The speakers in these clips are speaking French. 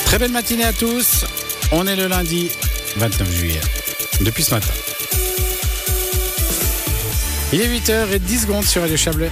Très belle matinée à tous. On est le lundi 29 juillet, depuis ce matin. Il est 8h10 sur Radio Chablais.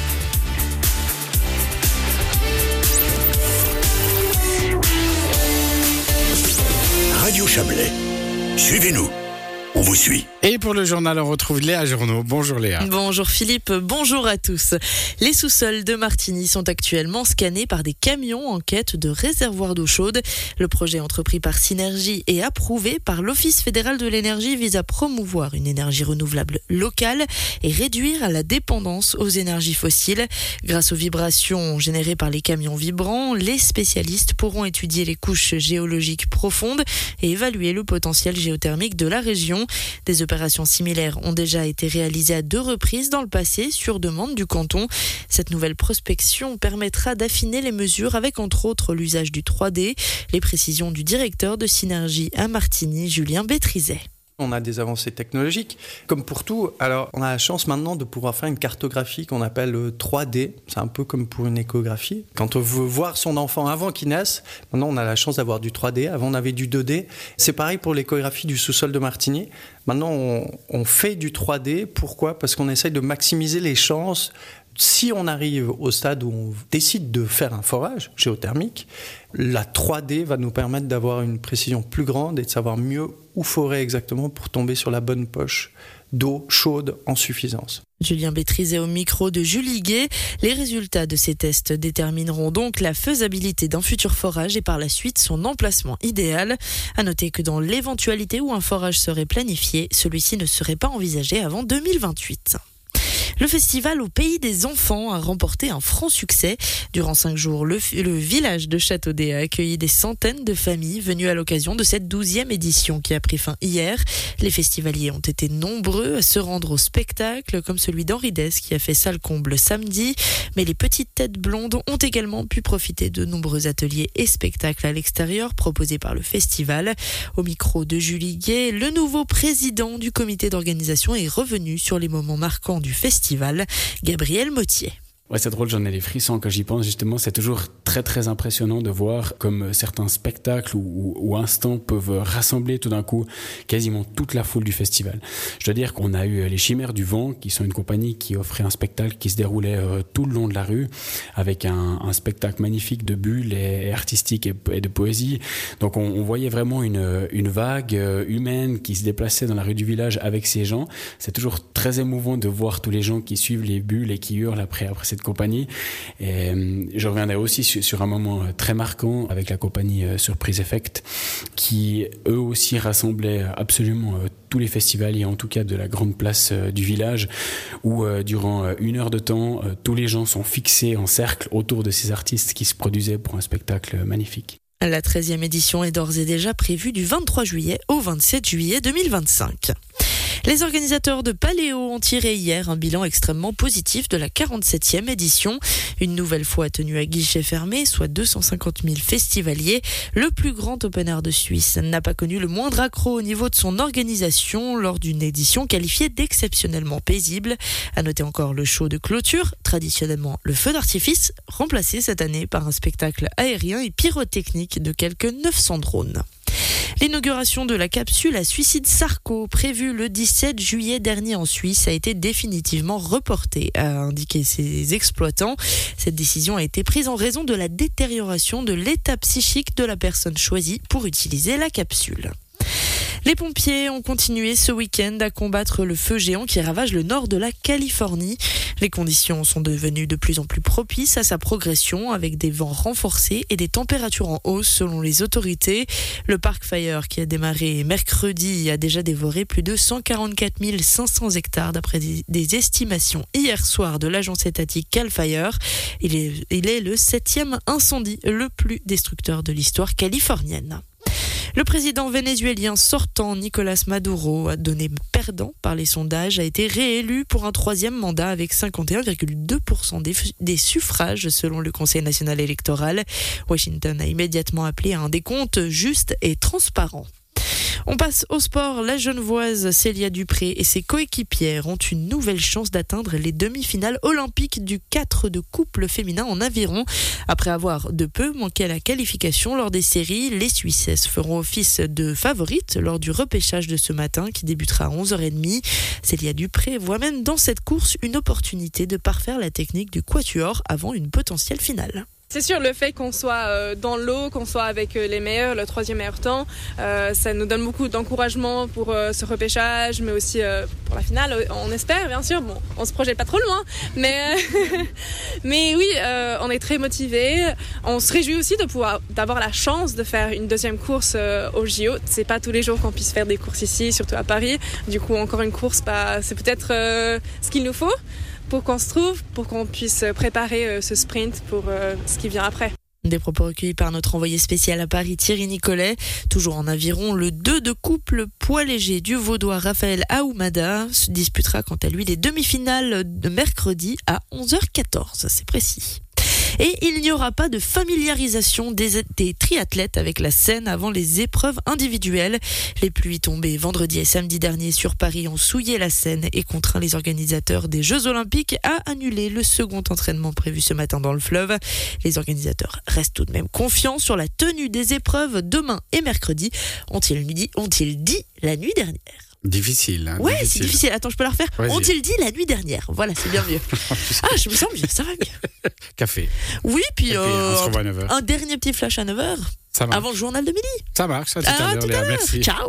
Radio Chablais, suivez-nous, on vous suit. Et pour le journal, on retrouve Léa Journeau. Bonjour Léa. Bonjour Philippe, bonjour à tous. Les sous-sols de Martigny sont actuellement scannés par des camions en quête de réservoirs d'eau chaude. Le projet entrepris par Synergie et approuvé par l'Office fédéral de l'énergie vise à promouvoir une énergie renouvelable locale et réduire la dépendance aux énergies fossiles. Grâce aux vibrations générées par les camions vibrants, les spécialistes pourront étudier les couches géologiques profondes et évaluer le potentiel géothermique de la région. Des opérations similaires ont déjà été réalisées à 2 reprises dans le passé sur demande du canton. Cette nouvelle prospection permettra d'affiner les mesures avec entre autres l'usage du 3D. Les précisions du directeur de Synergie à Martigny, Julien Bétrizet. On a des avancées technologiques, comme pour tout. Alors, on a la chance maintenant de pouvoir faire une cartographie qu'on appelle 3D. C'est un peu comme pour une échographie. Quand on veut voir son enfant avant qu'il naisse, maintenant on a la chance d'avoir du 3D. Avant, on avait du 2D. C'est pareil pour l'échographie du sous-sol de Martigny. Maintenant, on fait du 3D. Pourquoi ? Parce qu'on essaye de maximiser les chances. Si on arrive au stade où on décide de faire un forage géothermique, la 3D va nous permettre d'avoir une précision plus grande et de savoir mieux où forer exactement pour tomber sur la bonne poche d'eau chaude en suffisance. Julien Bétrizet au micro de Julie Gué. Les résultats de ces tests détermineront donc la faisabilité d'un futur forage et par la suite son emplacement idéal. À noter que dans l'éventualité où un forage serait planifié, celui-ci ne serait pas envisagé avant 2028. Le festival au Pays des Enfants a remporté un franc succès. Durant 5 jours, le village de Châteaudet a accueilli des centaines de familles venues à l'occasion de cette 12e édition qui a pris fin hier. Les festivaliers ont été nombreux à se rendre au spectacle, comme celui d'Henri Dess qui a fait salle comble samedi. Mais les petites têtes blondes ont également pu profiter de nombreux ateliers et spectacles à l'extérieur proposés par le festival. Au micro de Julie Gué, le nouveau président du comité d'organisation est revenu sur les moments marquants du festival. Gabriel Mottier. Ouais, c'est drôle, j'en ai les frissons quand j'y pense. Justement, c'est toujours très très impressionnant de voir comme certains spectacles ou instants peuvent rassembler tout d'un coup quasiment toute la foule du festival. Je dois dire qu'on a eu les Chimères du Vent, qui sont une compagnie qui offrait un spectacle qui se déroulait tout le long de la rue, avec un spectacle magnifique de bulles et artistique et de poésie. Donc on voyait vraiment une vague humaine qui se déplaçait dans la rue du village avec ces gens. C'est toujours très émouvant de voir tous les gens qui suivent les bulles et qui hurlent après cette compagnie. Et je reviendrai aussi sur un moment très marquant avec la compagnie Surprise Effect qui eux aussi rassemblaient absolument tous les festivaliers, en tout cas de la grande place du village, où durant 1 heure de temps, tous les gens sont fixés en cercle autour de ces artistes qui se produisaient pour un spectacle magnifique. La 13e édition est d'ores et déjà prévue du 23 juillet au 27 juillet 2025. Les organisateurs de Paléo ont tiré hier un bilan extrêmement positif de la 47e édition. Une nouvelle fois tenue à guichet fermé, soit 250 000 festivaliers. Le plus grand open air de Suisse n'a pas connu le moindre accroc au niveau de son organisation lors d'une édition qualifiée d'exceptionnellement paisible. À noter encore le show de clôture, traditionnellement le feu d'artifice, remplacé cette année par un spectacle aérien et pyrotechnique de quelques 900 drones. L'inauguration de la capsule à suicide Sarco, prévue le 17 juillet dernier en Suisse, a été définitivement reportée, a indiqué ses exploitants. Cette décision a été prise en raison de la détérioration de l'état psychique de la personne choisie pour utiliser la capsule. Les pompiers ont continué ce week-end à combattre le feu géant qui ravage le nord de la Californie. Les conditions sont devenues de plus en plus propices à sa progression avec des vents renforcés et des températures en hausse selon les autorités. Le Park Fire qui a démarré mercredi a déjà dévoré plus de 144 500 hectares d'après des estimations hier soir de l'agence étatique Cal Fire. Il est le 7e incendie le plus destructeur de l'histoire californienne. Le président vénézuélien sortant, Nicolás Maduro, donné perdant par les sondages, a été réélu pour un 3e mandat avec 51,2% des suffrages selon le Conseil national électoral. Washington a immédiatement appelé à un décompte juste et transparent. On passe au sport. La Genevoise Célia Dupré et ses coéquipières ont une nouvelle chance d'atteindre les demi-finales olympiques du 4 de couple féminin en aviron. Après avoir de peu manqué à la qualification lors des séries, les Suissesses feront office de favorites lors du repêchage de ce matin qui débutera à 11h30. Célia Dupré voit même dans cette course une opportunité de parfaire la technique du quatuor avant une potentielle finale. C'est sûr, le fait qu'on soit dans l'eau, qu'on soit avec les meilleurs, le 3e meilleur temps, ça nous donne beaucoup d'encouragement pour ce repêchage, mais aussi pour la finale, on espère bien sûr. Bon, on se projette pas trop loin, mais oui, on est très motivés. On se réjouit aussi d'avoir la chance de faire une deuxième course au JO. C'est pas tous les jours qu'on puisse faire des courses ici, surtout à Paris. Du coup, encore une course, c'est peut-être ce qu'il nous faut pour qu'on se trouve, pour qu'on puisse préparer ce sprint pour ce qui vient après. Des propos recueillis par notre envoyé spécial à Paris, Thierry Nicolet. Toujours en aviron, le 2 de couple poids léger du Vaudois Raphaël Aoumada se disputera quant à lui les demi-finales de mercredi à 11h14, c'est précis. Et il n'y aura pas de familiarisation des triathlètes avec la Seine avant les épreuves individuelles. Les pluies tombées vendredi et samedi dernier sur Paris ont souillé la Seine et contraint les organisateurs des Jeux Olympiques à annuler le second entraînement prévu ce matin dans le fleuve. Les organisateurs restent tout de même confiants sur la tenue des épreuves demain et mercredi, ont-ils dit la nuit dernière. Difficile. Ouais, c'est difficile. Attends, je peux la refaire. Vas-y. Ont-ils dit la nuit dernière? Voilà, c'est bien mieux. Ah, je me sens mieux, ça va mieux. Café. Oui, puis on se revoit à 9h. un dernier petit flash à 9h. Ça marche. Avant le journal de midi. Ça marche, à tout à l'heure, Léa. Merci. Ciao.